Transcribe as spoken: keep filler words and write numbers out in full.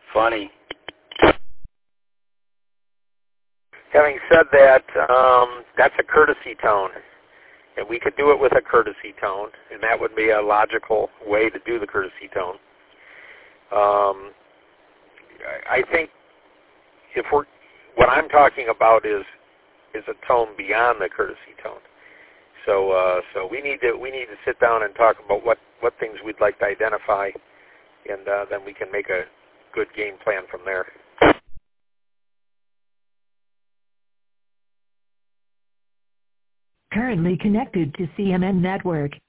Funny. Having said that, um, that's a courtesy tone. And we could do it with a courtesy tone, and that would be a logical way to do the courtesy tone. Um, I think if we're, what I'm talking about is is a tone beyond the courtesy tone. So uh, so we need to we need to sit down and talk about what, what things we'd like to identify, and uh, then we can make a good game plan from there. Currently connected to C M N Network.